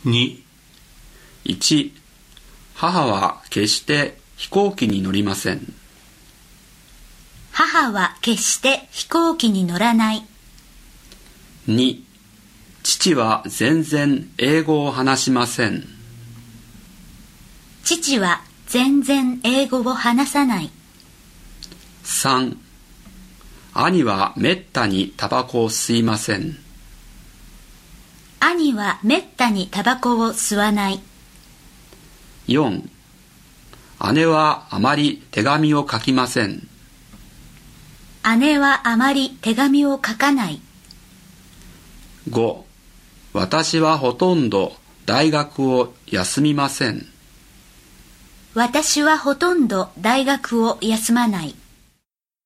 2、 1、母は決して飛行機に乗りません。 母は決して飛行機に乗らない。 2、父は全然英語を話しません。 父は全然英語を話さない。 3、兄はめったにタバコを吸いません。 兄はめったにタバコを吸わない。 4、姉はあまり手紙を書きません。 姉はあまり手紙を書かない。 5、私はほとんど大学を休みません。 私はほとんど大学を休まない。